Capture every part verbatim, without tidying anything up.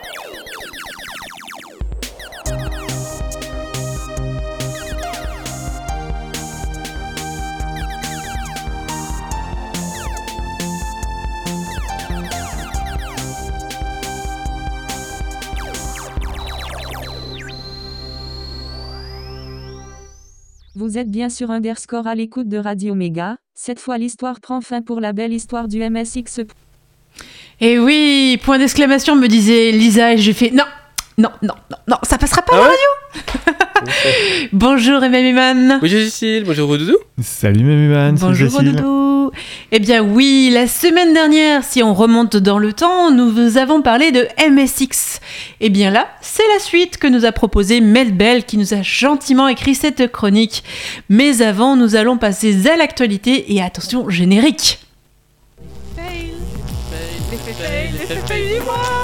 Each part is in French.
Vous êtes bien sur Underscore à l'écoute de Radio Méga. Cette fois l'histoire prend fin pour la belle histoire du M S X. Et oui, point d'exclamation me disait Lisa et j'ai fait non, non, non, non, non, ça passera pas Ah à la ouais radio. Bonjour Emmanuel. Bonjour Cécile, bonjour Doudou. Salut Mémuman, Bonjour salut Cécile. Doudou. Eh bien oui, la semaine dernière, si on remonte dans le temps, nous vous avons parlé de M S X. Eh bien là, c'est la suite que nous a proposé Mel Bell qui nous a gentiment écrit cette chronique. Mais avant, nous allons passer à l'actualité et attention, générique. Fail. L'effet fail, l'effet fail du mois.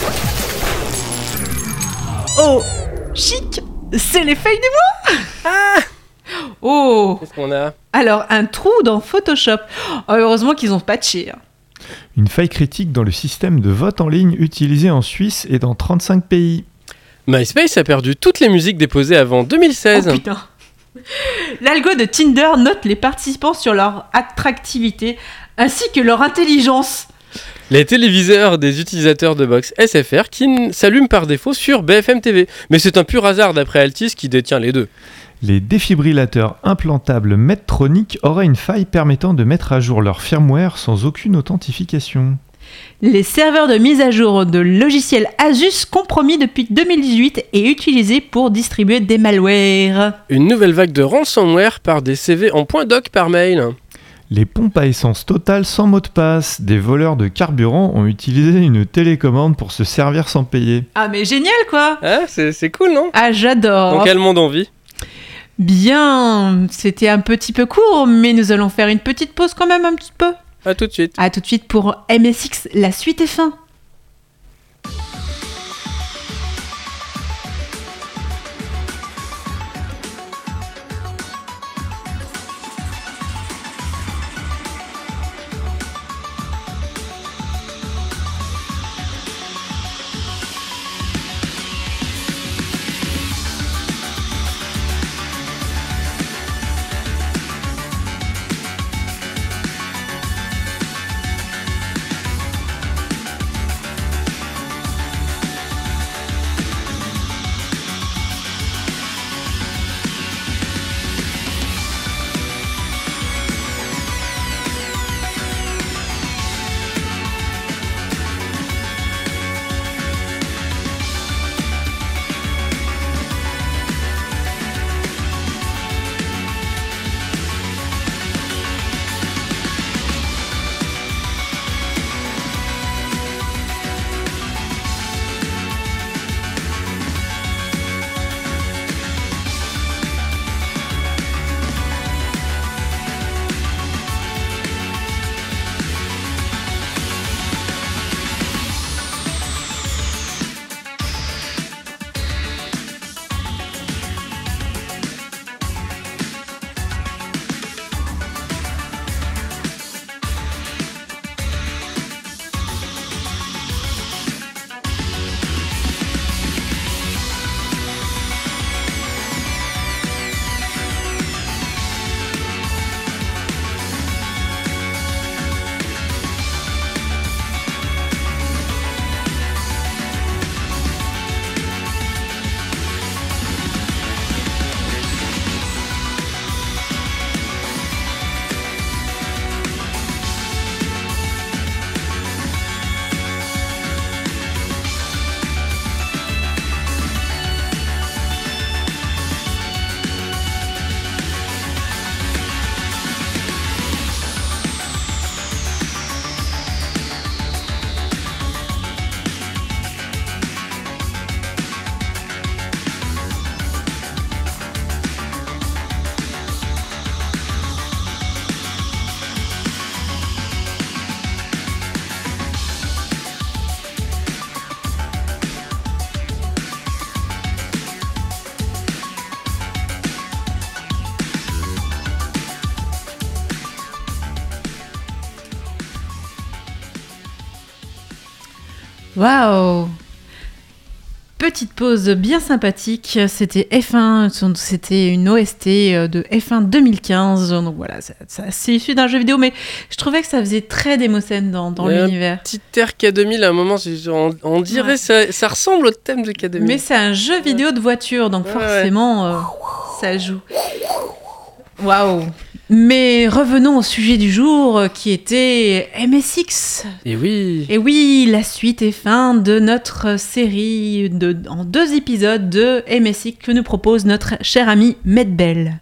Oh, chic, c'est les fails du mois. Ah Oh. Qu'est-ce qu'on a? Alors, un trou dans Photoshop. Oh, heureusement qu'ils ont patché. Hein. Une faille critique dans le système de vote en ligne utilisé en Suisse et dans trente-cinq pays. MySpace a perdu toutes les musiques déposées avant deux mille seize. Oh putain. L'algo de Tinder note les participants sur leur attractivité ainsi que leur intelligence. Les téléviseurs des utilisateurs de box S F R qui n- s'allument par défaut sur B F M T V. Mais c'est un pur hasard d'après Altis qui détient les deux. Les défibrillateurs implantables Medtronic auraient une faille permettant de mettre à jour leur firmware sans aucune authentification. Les serveurs de mise à jour de logiciels Asus compromis depuis deux mille dix-huit et utilisés pour distribuer des malwares. Une nouvelle vague de ransomware par des C V en .doc par mail. Les pompes à essence Total sans mot de passe. Des voleurs de carburant ont utilisé une télécommande pour se servir sans payer. Ah mais génial quoi. Ah, c'est, c'est cool, non? Ah j'adore. Dans quel monde on vit? Bien, c'était un petit peu court, mais nous allons faire une petite pause quand même un petit peu. À tout de suite. A tout de suite pour M S X, la suite est fin. Waouh! petite pause bien sympathique. C'était F un, c'était une O S T de F un deux mille quinze. Donc voilà, ça, ça, c'est issu d'un jeu vidéo, mais je trouvais que ça faisait très démocène dans, dans l'univers. Un petit air K deux mille à un moment, on, on dirait Ouais. ça, ça ressemble au thème de K deux mille. Mais c'est un jeu vidéo de voiture, donc Ouais, forcément, euh, ça joue. Waouh! Mais revenons au sujet du jour euh, qui était M S X. Et oui. Et oui, la suite et fin de notre série de, en deux épisodes de M S X que nous propose notre cher ami Medbel.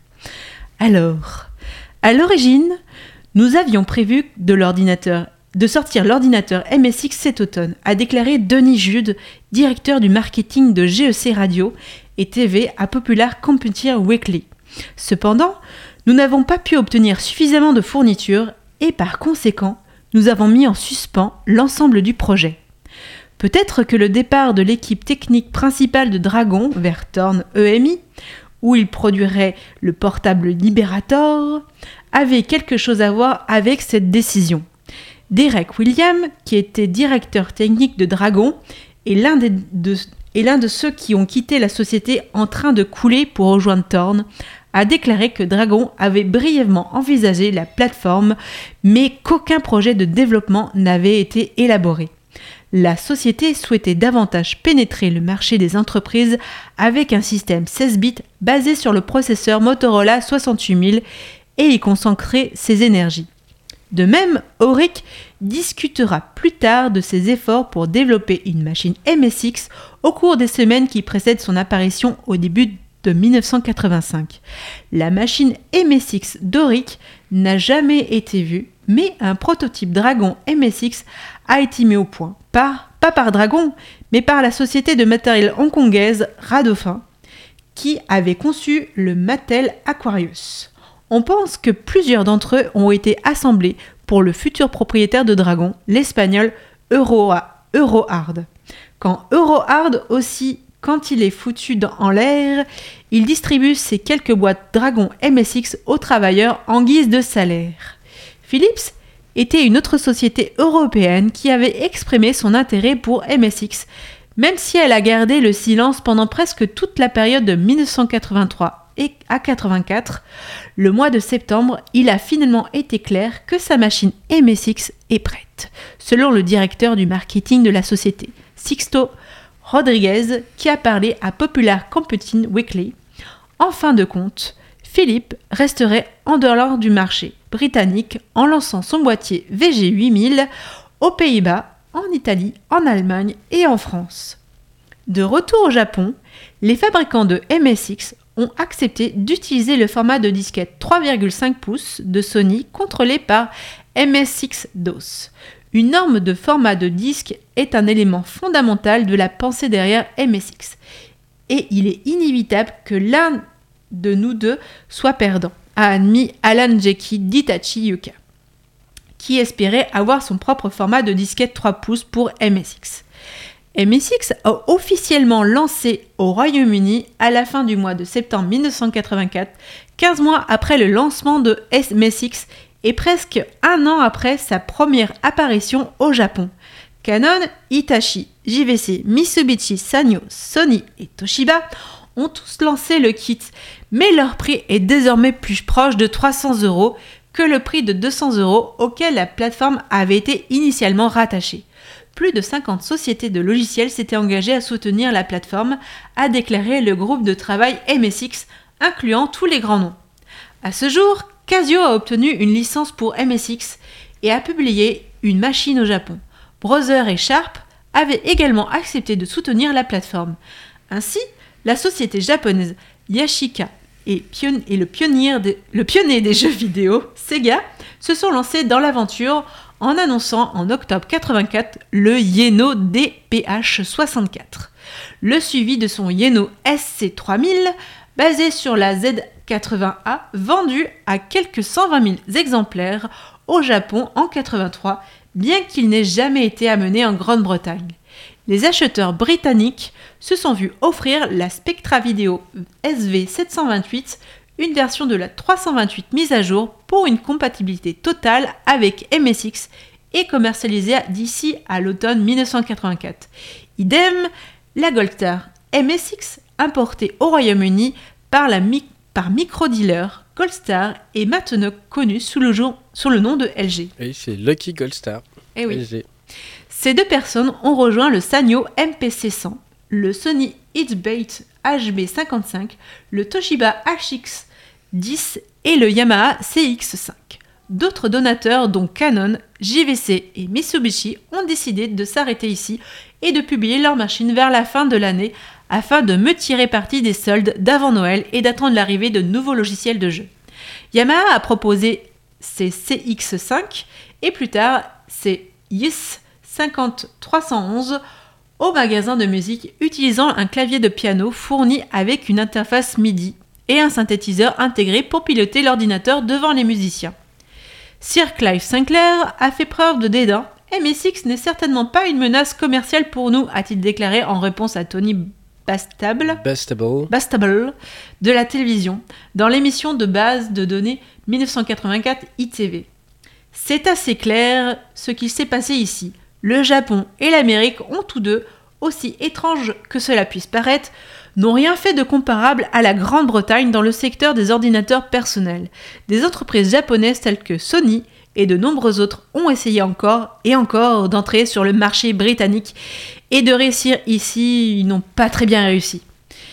Alors, à l'origine, nous avions prévu de, l'ordinateur, de sortir l'ordinateur M S X cet automne, a déclaré Denis Jude, directeur du marketing de G E C Radio et T V à Popular Computer Weekly. Cependant, nous n'avons pas pu obtenir suffisamment de fournitures et par conséquent, nous avons mis en suspens l'ensemble du projet. Peut-être que le départ de l'équipe technique principale de Dragon vers Thorn E M I, où il produirait le portable Liberator, avait quelque chose à voir avec cette décision. Derek Williams, qui était directeur technique de Dragon, est l'un, des, de, est l'un de ceux qui ont quitté la société en train de couler pour rejoindre Thorn, a déclaré que Dragon avait brièvement envisagé la plateforme, mais qu'aucun projet de développement n'avait été élaboré. La société souhaitait davantage pénétrer le marché des entreprises avec un système seize bits basé sur le processeur Motorola soixante-huit mille et y consacrer ses énergies. De même, Auric discutera plus tard de ses efforts pour développer une machine M S X au cours des semaines qui précèdent son apparition au début de dix-neuf cent quatre-vingt-cinq. La machine M S X d'Auric n'a jamais été vue, mais un prototype Dragon M S X a été mis au point, par, pas par Dragon, mais par la société de matériel hongkongaise Radofin, qui avait conçu le Mattel Aquarius. On pense que plusieurs d'entre eux ont été assemblés pour le futur propriétaire de Dragon, l'espagnol Euro, EuroHard. Quand EuroHard aussi, quand il est foutu dans, en l'air, il distribue ses quelques boîtes Dragon M S X aux travailleurs en guise de salaire. Philips était une autre société européenne qui avait exprimé son intérêt pour M S X, même si elle a gardé le silence pendant presque toute la période de dix-neuf cent quatre-vingt-trois et à quatre-vingt-quatre. Le mois de septembre, il a finalement été clair que sa machine M S X est prête, selon le directeur du marketing de la société, Sixto Rodriguez, qui a parlé à Popular Computing Weekly. En fin de compte, Philips resterait en dehors du marché britannique en lançant son boîtier V G huit mille aux Pays-Bas, en Italie, en Allemagne et en France. De retour au Japon, les fabricants de M S X ont accepté d'utiliser le format de disquette trois virgule cinq pouces de Sony contrôlé par M S X DOS. Une norme de format de disque est un élément fondamental de la pensée derrière M S X. Et il est inévitable que l'un de nous deux soit perdant, a admis Alan Jackie d'Hitachi Yuka, qui espérait avoir son propre format de disquette trois pouces pour M S X. M S X a officiellement lancé au Royaume-Uni à la fin du mois de septembre dix-neuf cent quatre-vingt-quatre, quinze mois après le lancement de M S X et presque un an après sa première apparition au Japon. Canon, Hitachi, J V C, Mitsubishi, Sanyo, Sony et Toshiba ont tous lancé le kit, mais leur prix est désormais plus proche de trois cents euros que le prix de deux cents euros auquel la plateforme avait été initialement rattachée. Plus de cinquante sociétés de logiciels s'étaient engagées à soutenir la plateforme, a déclaré le groupe de travail M S X, incluant tous les grands noms. À ce jour, Casio a obtenu une licence pour M S X et a publié une machine au Japon. Brother et Sharp avaient également accepté de soutenir la plateforme. Ainsi, la société japonaise Yashica et, pion- et le, pionnier des, le pionnier des jeux vidéo, Sega, se sont lancés dans l'aventure en annonçant en octobre quatre-vingt-quatre le Yeno D P H soixante-quatre, le suivi de son Yeno S C trois mille, basé sur la Z quatre-vingts A, vendu à quelques cent vingt mille exemplaires au Japon en quatre-vingt-trois, bien qu'il n'ait jamais été amené en Grande-Bretagne. Les acheteurs britanniques se sont vus offrir la Spectra Video S V sept cent vingt-huit, une version de la trois cent vingt-huit mise à jour pour une compatibilité totale avec M S X et commercialisée d'ici à l'automne dix-neuf cent quatre-vingt-quatre. Idem, La Goldstar M S X, importée au Royaume-Uni par, la mi- par micro-dealer Goldstar, est maintenant connue sous le, jour, sous le nom de L G. Oui, c'est Lucky Goldstar. Eh oui. L G. Ces deux personnes ont rejoint le Sanyo M P C cent, le Sony Hitbait H B cinquante-cinq, le Toshiba H X dix et le Yamaha C X cinq. D'autres donateurs, dont Canon, J V C et Mitsubishi, ont décidé de s'arrêter ici et de publier leurs machines vers la fin de l'année afin de me tirer parti des soldes d'avant Noël et d'attendre l'arrivée de nouveaux logiciels de jeu. Yamaha a proposé ses C X cinq et plus tard ses Y S cinquante trois cent onze au magasin de musique, utilisant un clavier de piano fourni avec une interface MIDI et un synthétiseur intégré pour piloter l'ordinateur devant les musiciens. Sir Clive Sinclair a fait preuve de dédain. M S X n'est certainement pas une menace commerciale pour nous, a-t-il déclaré en réponse à Tony Bastable, Bastable. Bastable de la télévision dans l'émission de base de données dix-neuf cent quatre-vingt-quatre I T V. C'est assez clair ce qu'il s'est passé ici. Le Japon et l'Amérique ont tous deux, aussi étrange que cela puisse paraître, n'ont rien fait de comparable à la Grande-Bretagne dans le secteur des ordinateurs personnels. Des entreprises japonaises telles que Sony et de nombreux autres ont essayé encore et encore d'entrer sur le marché britannique et de réussir ici, ils n'ont pas très bien réussi.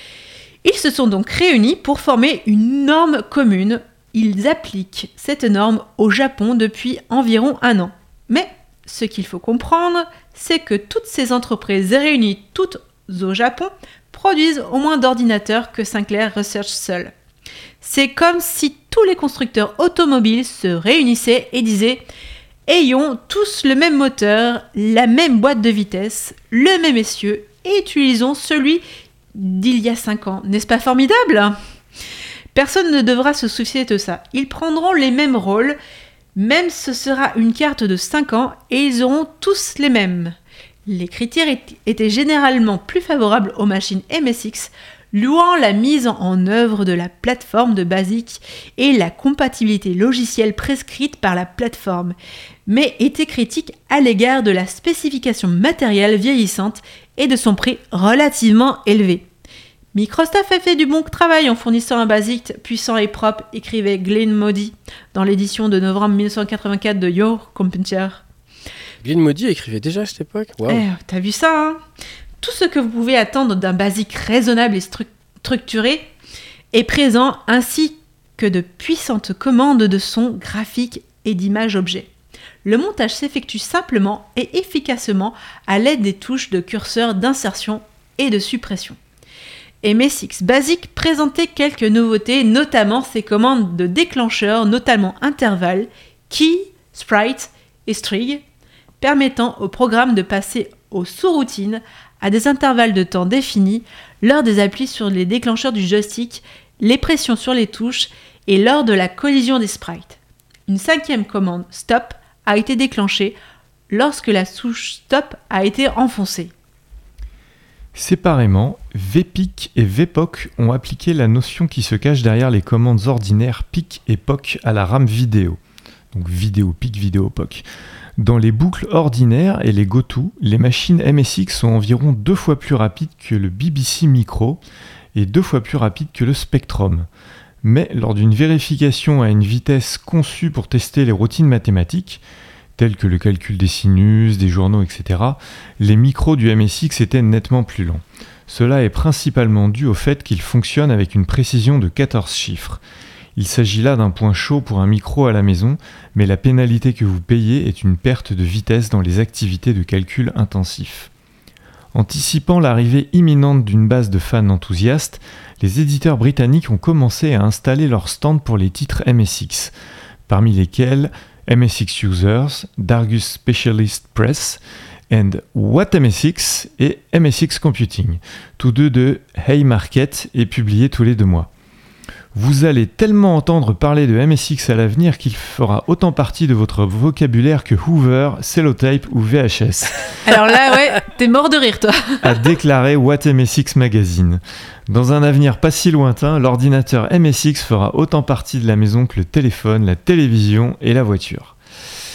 Ils se sont donc réunis pour former une norme commune. Ils appliquent cette norme au Japon depuis environ un an. Mais ce qu'il faut comprendre, c'est que toutes ces entreprises réunies toutes au Japon produisent au moins d'ordinateurs que Sinclair recherche seul. C'est comme si tous les constructeurs automobiles se réunissaient et disaient « Ayons tous le même moteur, la même boîte de vitesse, le même essieu et utilisons celui d'il y a cinq ans. N'est-ce pas formidable ?» Personne ne devra se soucier de ça. Ils prendront les mêmes rôles, même ce sera une carte de cinq ans et ils auront tous les mêmes. Les critères étaient généralement plus favorables aux machines M S X, louant la mise en œuvre de la plateforme de BASIC et la compatibilité logicielle prescrite par la plateforme, mais étaient critiques à l'égard de la spécification matérielle vieillissante et de son prix relativement élevé. Microsoft a fait du bon travail en fournissant un BASIC puissant et propre, écrivait Glenn Moody dans l'édition de novembre dix-neuf cent quatre-vingt-quatre de Your Computer. Glenn Moody écrivait déjà à cette époque. Wow. Eh, t'as vu ça, hein? Tout ce que vous pouvez attendre d'un BASIC raisonnable et stru- structuré est présent, ainsi que de puissantes commandes de son, graphiques et d'images objets. Le montage s'effectue simplement et efficacement à l'aide des touches de curseur d'insertion et de suppression. M S X BASIC présentait quelques nouveautés, notamment ses commandes de déclencheur, notamment intervalles, key, sprite et string, permettant au programme de passer aux sous-routines à des intervalles de temps définis lors des appuis sur les déclencheurs du joystick, les pressions sur les touches et lors de la collision des sprites. Une cinquième commande stop a été déclenchée lorsque la touche stop a été enfoncée. Séparément, V P I C et V P O C ont appliqué la notion qui se cache derrière les commandes ordinaires P I C et P O C à la RAM vidéo. Donc vidéo P I C, vidéo P O C. Dans les boucles ordinaires et les GoTo, les machines M S X sont environ deux fois plus rapides que le B B C Micro et deux fois plus rapides que le Spectrum. Mais lors d'une vérification à une vitesse conçue pour tester les routines mathématiques, telles que le calcul des sinus, des journaux, et cetera, les micros du M S X étaient nettement plus lents. Cela est principalement dû au fait qu'ils fonctionnent avec une précision de quatorze chiffres. Il s'agit là d'un point chaud pour un micro à la maison, mais la pénalité que vous payez est une perte de vitesse dans les activités de calcul intensif. Anticipant l'arrivée imminente d'une base de fans enthousiastes, les éditeurs britanniques ont commencé à installer leurs stands pour les titres M S X, parmi lesquels M S X Users, Dargus Specialist Press, and What M S X et M S X Computing, tous deux de Haymarket et publiés tous les deux mois. Vous allez tellement entendre parler de M S X à l'avenir qu'il fera autant partie de votre vocabulaire que Hoover, Cellotape ou V H S. Alors là, ouais, t'es mort de rire, toi. A déclaré What M S X Magazine. Dans un avenir pas si lointain, l'ordinateur M S X fera autant partie de la maison que le téléphone, la télévision et la voiture.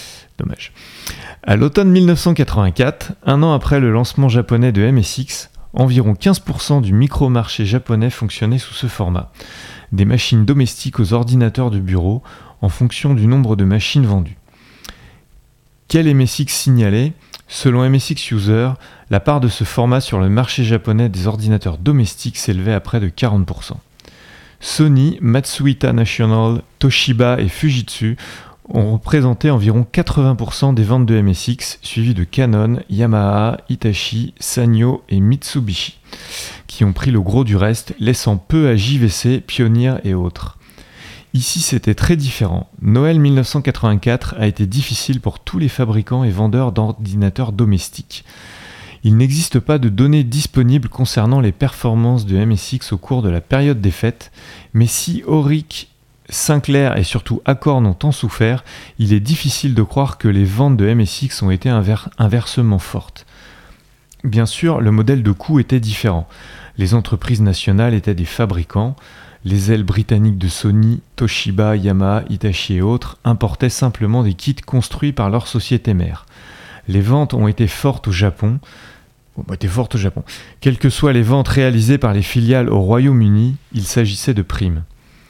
Dommage. À l'automne dix-neuf cent quatre-vingt-quatre, un an après le lancement japonais de M S X, Environ quinze pour cent du micro-marché japonais fonctionnait sous ce format. Des machines domestiques aux ordinateurs de bureau en fonction du nombre de machines vendues. Quel M S X signalait ? Selon M S X User, la part de ce format sur le marché japonais des ordinateurs domestiques s'élevait à près de quarante pour cent. Sony, Matsushita National, Toshiba et Fujitsu ont représenté environ quatre-vingts pour cent des ventes de M S X, suivis de Canon, Yamaha, Hitachi, Sanyo et Mitsubishi, qui ont pris le gros du reste, laissant peu à J V C, Pioneer et autres. Ici, c'était très différent. Noël dix-neuf cent quatre-vingt-quatre a été difficile pour tous les fabricants et vendeurs d'ordinateurs domestiques. Il n'existe pas de données disponibles concernant les performances de M S X au cours de la période des fêtes, mais si Auric, Sinclair et surtout Acorn ont tant souffert, il est difficile de croire que les ventes de M S X ont été inver- inversement fortes. Bien sûr, le modèle de coût était différent. Les entreprises nationales étaient des fabricants. Les ailes britanniques de Sony, Toshiba, Yamaha, Hitachi et autres importaient simplement des kits construits par leurs sociétés mères. Les ventes ont été fortes au Japon. Bon, bah, étaient fortes au Japon. Quelles que soient les ventes réalisées par les filiales au Royaume-Uni, il s'agissait de primes.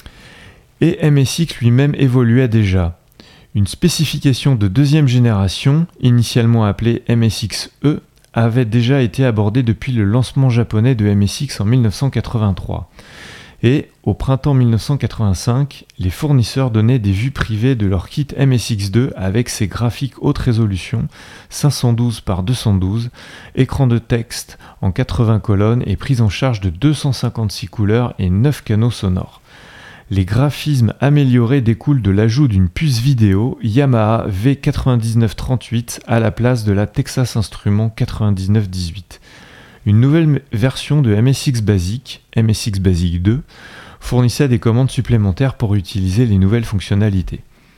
Et M S X lui-même évoluait déjà. Une spécification de deuxième génération, initialement appelée M S X E, avait déjà été abordée depuis le lancement japonais de M S X en dix-neuf cent quatre-vingt-trois. Et, au printemps dix-neuf cent quatre-vingt-cinq, les fournisseurs donnaient des vues privées de leur kit M S X deux avec ses graphiques haute résolution, cinq cent douze par deux cent douze, écran de texte en quatre-vingts colonnes et prise en charge de deux cent cinquante-six couleurs et neuf canaux sonores. Les graphismes améliorés découlent de l'ajout d'une puce vidéo Yamaha V quatre-vingt-dix-neuf trente-huit à la place de la Texas Instruments quatre-vingt-dix-neuf dix-huit. Une nouvelle version de M S X Basic, M S X Basic deux, fournissait des commandes supplémentaires pour utiliser les nouvelles fonctionnalités.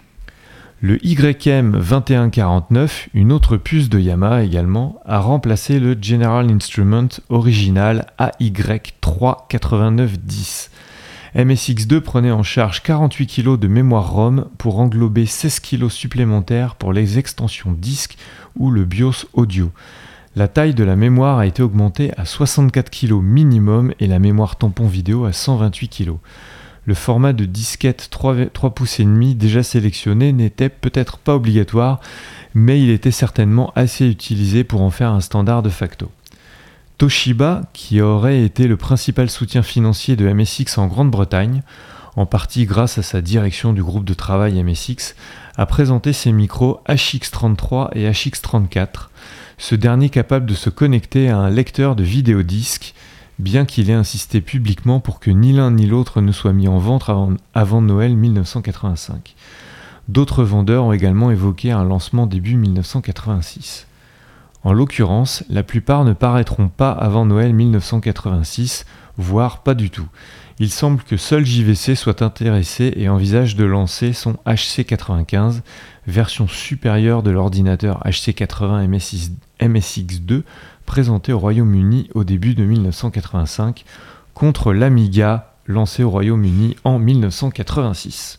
Le Y M vingt et un quarante-neuf, une autre puce de Yamaha également, a remplacé le General Instrument original A Y trois quatre-vingt-neuf dix. M S X deux prenait en charge quarante-huit kilos de mémoire ROM pour englober seize kilos supplémentaires pour les extensions disques ou le BIOS audio. La taille de la mémoire a été augmentée à soixante-quatre kilos minimum et la mémoire tampon vidéo à cent vingt-huit kilos. Le format de disquette trois pouces et demi déjà sélectionné n'était peut-être pas obligatoire, mais il était certainement assez utilisé pour en faire un standard de facto. Toshiba, qui aurait été le principal soutien financier de M S X en Grande-Bretagne, en partie grâce à sa direction du groupe de travail M S X, a présenté ses micros H X trente-trois et H X trente-quatre, ce dernier capable de se connecter à un lecteur de vidéodisque, bien qu'il ait insisté publiquement pour que ni l'un ni l'autre ne soit mis en vente avant, avant Noël dix-neuf cent quatre-vingt-cinq. D'autres vendeurs ont également évoqué un lancement début dix-neuf cent quatre-vingt-six. En l'occurrence, la plupart ne paraîtront pas avant Noël dix-neuf cent quatre-vingt-six, voire pas du tout. Il semble que seul J V C soit intéressé et envisage de lancer son H C quatre-vingt-quinze, version supérieure de l'ordinateur H C quatre-vingts M S X deux présenté au Royaume-Uni au début de dix-neuf cent quatre-vingt-cinq, contre l'Amiga lancé au Royaume-Uni en dix-neuf cent quatre-vingt-six.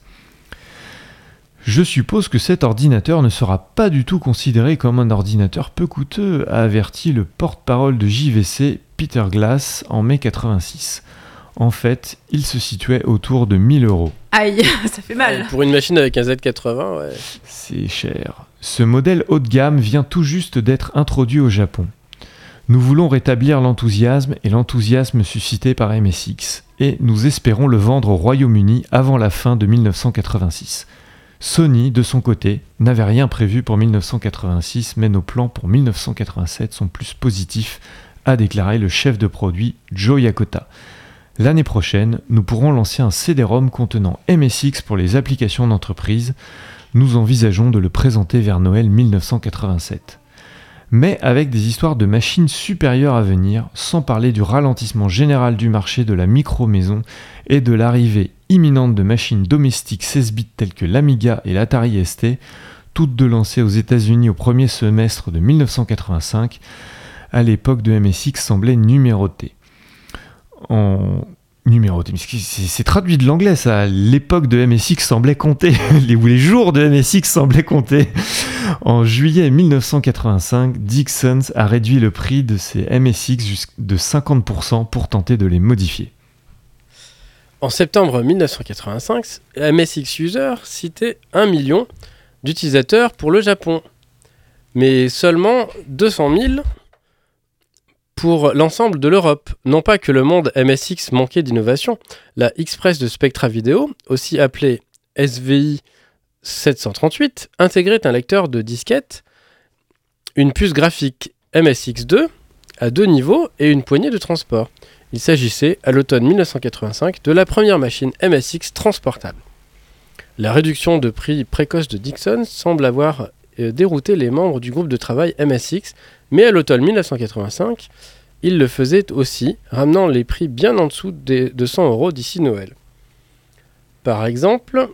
Je suppose que cet ordinateur ne sera pas du tout considéré comme un ordinateur peu coûteux, a averti le porte-parole de J V C, Peter Glass, en mai quatre-vingt-six. En fait, il se situait autour de mille euros. Aïe, ça fait mal. Ouais, pour une machine avec un Z quatre-vingts, ouais. C'est cher. Ce modèle haut de gamme vient tout juste d'être introduit au Japon. Nous voulons rétablir l'enthousiasme et l'enthousiasme suscité par M S X, et nous espérons le vendre au Royaume-Uni avant la fin de dix-neuf cent quatre-vingt-six. Sony, de son côté, n'avait rien prévu pour dix-neuf cent quatre-vingt-six, mais nos plans pour dix-neuf cent quatre-vingt-sept sont plus positifs, a déclaré le chef de produit Joe Yakota. L'année prochaine, nous pourrons lancer un C D-ROM contenant M S X pour les applications d'entreprise. Nous envisageons de le présenter vers Noël dix-neuf cent quatre-vingt-sept. Mais avec des histoires de machines supérieures à venir, sans parler du ralentissement général du marché de la micro-maison et de l'arrivée imminente de machines domestiques seize bits telles que l'Amiga et l'Atari S T, toutes deux lancées aux États-Unis au premier semestre de dix-neuf cent quatre-vingt-cinq, à l'époque de M S X semblait numérotée. En numéroté. Mais c'est, c'est, c'est traduit de l'anglais, ça. L'époque de M S X semblait compter, les, ou les jours de M S X semblaient compter. En juillet dix-neuf cent quatre-vingt-cinq, Dixon a réduit le prix de ses M S X de cinquante pour cent pour tenter de les modifier. En septembre dix-neuf cent quatre-vingt-cinq, M S X User citait un million d'utilisateurs pour le Japon, mais seulement deux cent mille pour l'ensemble de l'Europe. Non pas que le monde M S X manquait d'innovation, la X-Press de Spectra Video, aussi appelée S V I sept cent trente-huit, intégrait un lecteur de disquettes, une puce graphique M S X deux à deux niveaux et une poignée de transport. Il s'agissait, à l'automne dix-neuf cent quatre-vingt-cinq, de la première machine M S X transportable. La réduction de prix précoce de Dixon semble avoir euh, dérouté les membres du groupe de travail M S X, mais à l'automne dix-neuf cent quatre-vingt-cinq, il le faisait aussi, ramenant les prix bien en dessous des, de cent euros d'ici Noël. Par exemple,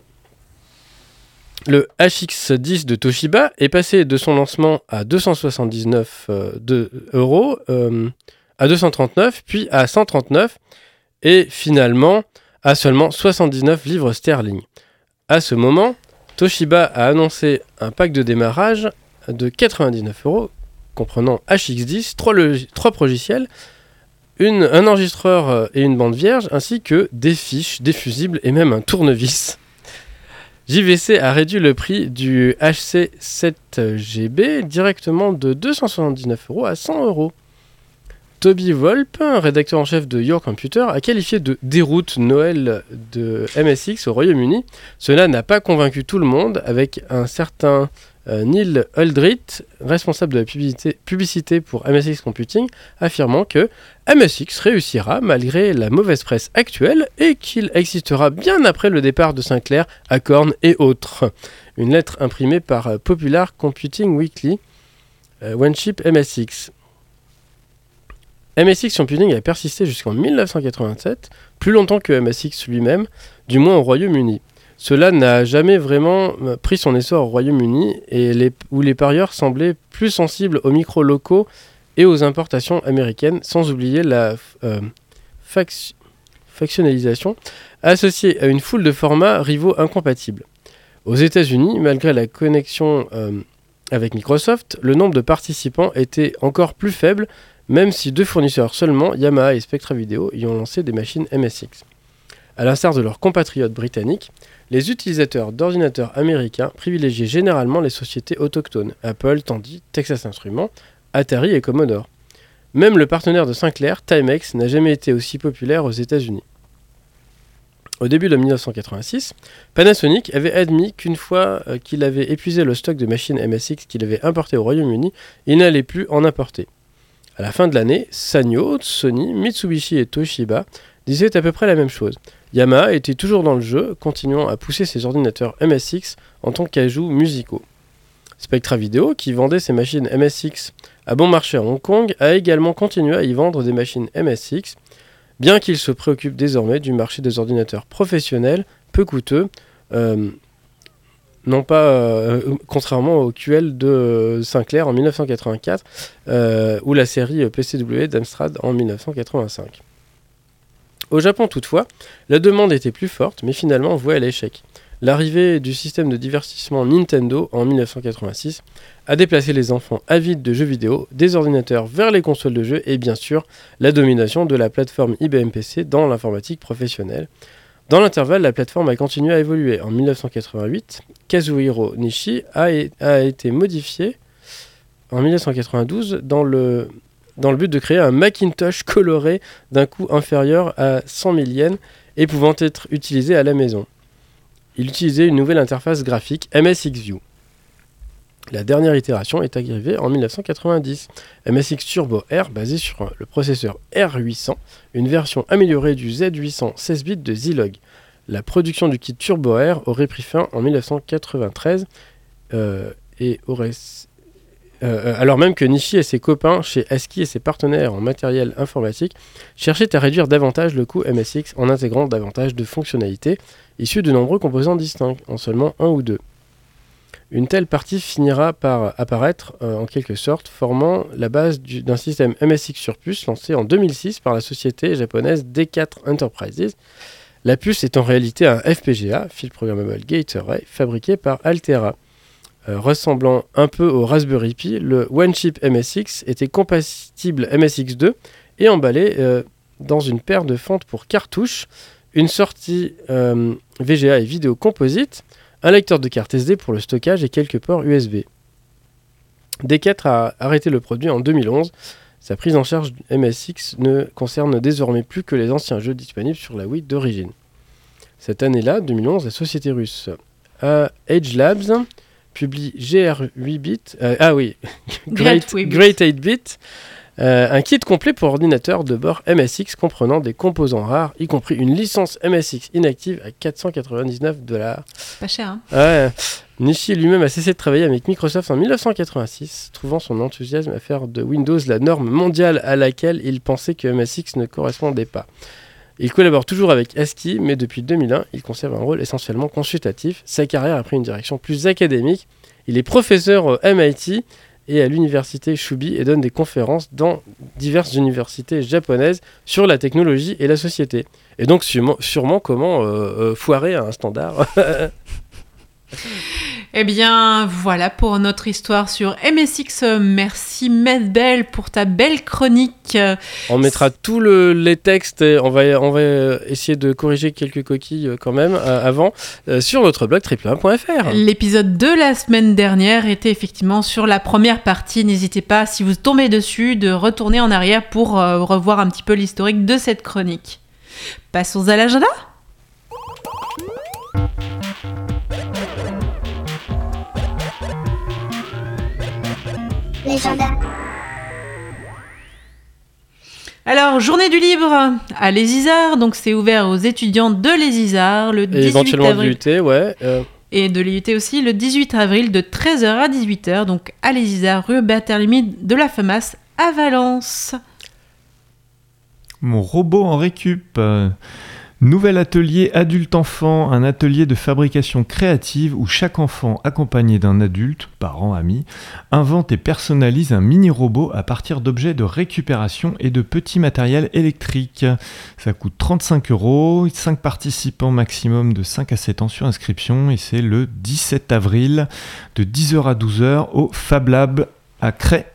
le H X dix de Toshiba est passé de son lancement à deux cent soixante-dix-neuf euh, de, euros, euh, à deux cent trente-neuf, puis à cent trente-neuf, et finalement à seulement soixante-dix-neuf livres sterling. À ce moment, Toshiba a annoncé un pack de démarrage de quatre-vingt-dix-neuf euros, comprenant H X dix, trois, log- trois logiciels, une, un enregistreur et une bande vierge, ainsi que des fiches, des fusibles et même un tournevis. J V C a réduit le prix du H C sept G B directement de deux cent soixante-dix-neuf euros à cent euros. Toby Volpe, rédacteur en chef de Your Computer, a qualifié de déroute Noël de M S X au Royaume-Uni. Cela n'a pas convaincu tout le monde, avec un certain euh, Neil Aldrich, responsable de la publicité, publicité pour M S X Computing, affirmant que M S X réussira malgré la mauvaise presse actuelle et qu'il existera bien après le départ de Sinclair, Acorn et autres. Une lettre imprimée par euh, Popular Computing Weekly, euh, One Chip M S X. M S X Computing a persisté jusqu'en dix-neuf cent quatre-vingt-sept, plus longtemps que M S X lui-même, du moins au Royaume-Uni. Cela n'a jamais vraiment pris son essor au Royaume-Uni, et les, où les parieurs semblaient plus sensibles aux micros locaux et aux importations américaines, sans oublier la euh, fac- factionnalisation associée à une foule de formats rivaux incompatibles. Aux États-Unis, malgré la connexion euh, avec Microsoft, le nombre de participants était encore plus faible, même si deux fournisseurs seulement, Yamaha et Spectra Video, y ont lancé des machines M S X. A l'instar de leurs compatriotes britanniques, les utilisateurs d'ordinateurs américains privilégiaient généralement les sociétés autochtones, Apple, Tandy, Texas Instruments, Atari et Commodore. Même le partenaire de Sinclair, Timex, n'a jamais été aussi populaire aux États-Unis. Au début de dix-neuf cent quatre-vingt-six, Panasonic avait admis qu'une fois euh, qu'il avait épuisé le stock de machines M S X qu'il avait importées au Royaume-Uni, il n'allait plus en importer. À la fin de l'année, Sanyo, Sony, Mitsubishi et Toshiba disaient à peu près la même chose. Yamaha était toujours dans le jeu, continuant à pousser ses ordinateurs M S X en tant qu'ajouts musicaux. Spectra Video, qui vendait ses machines M S X à bon marché à Hong Kong, a également continué à y vendre des machines M S X, bien qu'il se préoccupe désormais du marché des ordinateurs professionnels, peu coûteux, euh, non pas euh, contrairement au Q L de euh, Sinclair en dix-neuf cent quatre-vingt-quatre euh, ou la série P C W d'Amstrad en dix-neuf cent quatre-vingt-cinq. Au Japon toutefois, la demande était plus forte mais finalement vouée à l'échec. L'arrivée du système de divertissement Nintendo en dix-neuf cent quatre-vingt-six a déplacé les enfants avides de jeux vidéo des ordinateurs vers les consoles de jeux et bien sûr la domination de la plateforme I B M P C dans l'informatique professionnelle. Dans l'intervalle, la plateforme a continué à évoluer. En dix-neuf cent quatre-vingt-huit, Kazuhiro Nishi a, é- a été modifié en dix-neuf cent quatre-vingt-douze dans le, dans le but de créer un Macintosh coloré d'un coût inférieur à cent mille yens et pouvant être utilisé à la maison. Il utilisait une nouvelle interface graphique M S X View. La dernière itération est arrivée en dix-neuf cent quatre-vingt-dix. M S X Turbo R, basé sur le processeur R huit cents, une version améliorée du Z huit cents seize bits de Zilog. La production du kit Turbo R aurait pris fin en dix-neuf cent quatre-vingt-treize euh, et aurait, euh, alors même que Nishi et ses copains chez ASCII et ses partenaires en matériel informatique cherchaient à réduire davantage le coût M S X en intégrant davantage de fonctionnalités issues de nombreux composants distincts, en seulement un ou deux. Une telle partie finira par apparaître euh, en quelque sorte, formant la base du, d'un système M S X sur puce lancé en deux mille six par la société japonaise D quatre Enterprises. La puce est en réalité un F P G A, Field Programmable Gate Array, fabriqué par Altera. Euh, ressemblant un peu au Raspberry Pi, le One Chip M S X était compatible M S X deux et emballé euh, dans une paire de fentes pour cartouches, une sortie euh, V G A et vidéo composite, un lecteur de carte S D pour le stockage et quelques ports U S B. D quatre a arrêté le produit en deux mille onze. Sa prise en charge du M S X ne concerne désormais plus que les anciens jeux disponibles sur la Wii d'origine. Cette année-là, deux mille onze, la société russe euh, Edge Labs publie G R huit bits, euh, ah oui, Great, Great huit bits, euh, un kit complet pour ordinateur de bord M S X comprenant des composants rares, y compris une licence M S X inactive à quatre cent quatre-vingt-dix-neuf dollars. Pas cher, hein. Ouais. Nishi lui-même a cessé de travailler avec Microsoft en dix-neuf cent quatre-vingt-six, trouvant son enthousiasme à faire de Windows la norme mondiale à laquelle il pensait que M S X ne correspondait pas. Il collabore toujours avec ASCII, mais depuis deux mille un, il conserve un rôle essentiellement consultatif. Sa carrière a pris une direction plus académique. Il est professeur au M I T et à l'université Shubi et donne des conférences dans diverses universités japonaises sur la technologie et la société. Et donc sûrement, sûrement comment euh, euh, foirer un standard. Eh bien, voilà pour notre histoire sur M S X. Merci Medbel pour ta belle chronique. On mettra tous le, les textes, et on va, on va essayer de corriger quelques coquilles quand même euh, avant euh, sur notre blog triple un point f r. L'épisode de la semaine dernière était effectivement sur la première partie. N'hésitez pas, si vous tombez dessus, de retourner en arrière pour euh, revoir un petit peu l'historique de cette chronique. Passons à l'agenda. L'agenda. Alors, journée du libre à Les Isards, donc c'est ouvert aux étudiants de Les Isards le Et dix-huit éventuellement avril. de l'U T, ouais. Euh... Et de l'I U T aussi le dix-huit avril de treize heures à dix-huit heures, donc à Les Isards, rue Berthelemy de la Famas à Valence. Mon robot en récup. Euh, nouvel atelier adulte-enfant, un atelier de fabrication créative où chaque enfant, accompagné d'un adulte, parent, ami, invente et personnalise un mini-robot à partir d'objets de récupération et de petits matériels électriques. Ça coûte trente-cinq euros, cinq participants maximum de cinq à sept ans sur inscription et c'est le dix-sept avril de dix heures à douze heures au Fab Lab à Cray.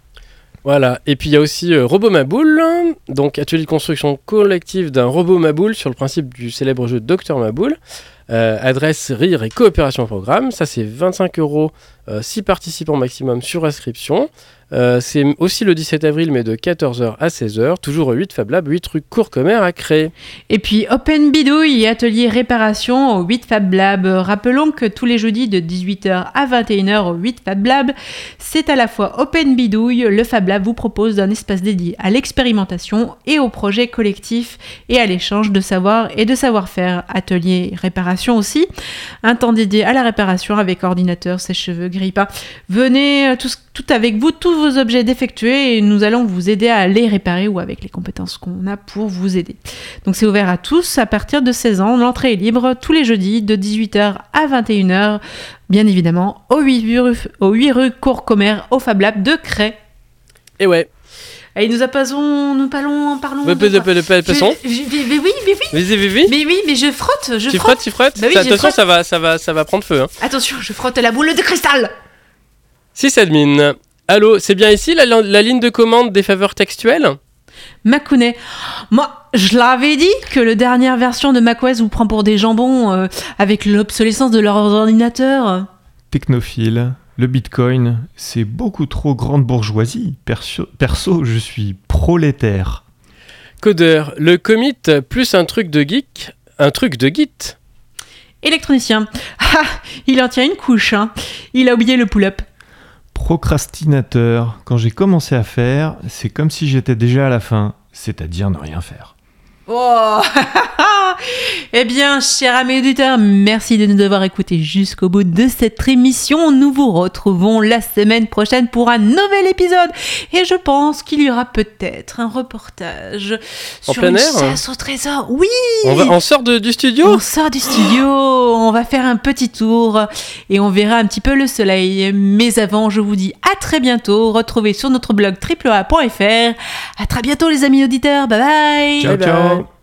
Voilà, et puis il y a aussi euh, Robot Maboule, donc atelier de construction collective d'un robot Maboule sur le principe du célèbre jeu Docteur Maboule. Euh, adresse, rire et coopération au programme, ça c'est vingt-cinq euros, six participants maximum sur inscription. Euh, c'est aussi le dix-sept avril, mais de quatorze heures à seize heures, toujours au huit Fab Lab, huit rue Courcomer à Cray. Et puis Open Bidouille et atelier réparation au huit Fab Lab. Rappelons que tous les jeudis de dix-huit heures à vingt et une heures au huit Fab Lab, c'est à la fois Open Bidouille. Le Fab Lab vous propose un espace dédié à l'expérimentation et au projet collectif et à l'échange de savoir et de savoir-faire. Atelier réparation aussi, un temps dédié à la réparation avec ordinateur, sèche-cheveux, grille-pain. Venez tout, tout avec vous, tous vos objets défectueux et nous allons vous aider à les réparer ou avec les compétences qu'on a pour vous aider. Donc c'est ouvert à tous à partir de seize ans. L'entrée est libre tous les jeudis de dix-huit heures à vingt et une heures, bien évidemment au huit rue, au huit rue Courcomer au Fab Lab de Cray. Et ouais. Et nous passons, nous parlons, parlons. Peu, peu, de, peu, de, peu, passons. Je, je, mais oui, mais oui. Mais oui, oui. Mais oui, mais je frotte, je tu frotte. Tu frottes, tu frottes. Bah oui, ça, attention, frotte. ça va, ça va, ça va prendre feu. Hein. Attention, je frotte la boule de cristal. Sysadmin. Allô, c'est bien ici la, la ligne de commande des faveurs textuelles ? Makounet. Moi, je l'avais dit que la dernière version de macOS vous prend pour des jambons euh, avec l'obsolescence de leurs ordinateurs. Technophile, le Bitcoin, c'est beaucoup trop grande bourgeoisie. Perso, perso je suis prolétaire. Codeur, le commit plus un truc de geek, un truc de git. Électronicien. Ah, il en tient une couche, hein. Il a oublié le pull-up. Procrastinateur, quand j'ai commencé à faire, c'est comme si j'étais déjà à la fin, c'est-à-dire ne rien faire. Oh. Eh bien, chers amis auditeurs, merci de nous avoir écoutés jusqu'au bout de cette émission. Nous vous retrouvons la semaine prochaine pour un nouvel épisode. Et je pense qu'il y aura peut-être un reportage En sur plein une air, chasse au trésor. Oui, On, va, on sort de- du studio on sort du studio, on va faire un petit tour et on verra un petit peu le soleil. Mais avant, je vous dis à très bientôt. Retrouvez sur notre blog triple a point f r. À très bientôt les amis auditeurs. Bye bye. Ciao, Bye ciao. bye.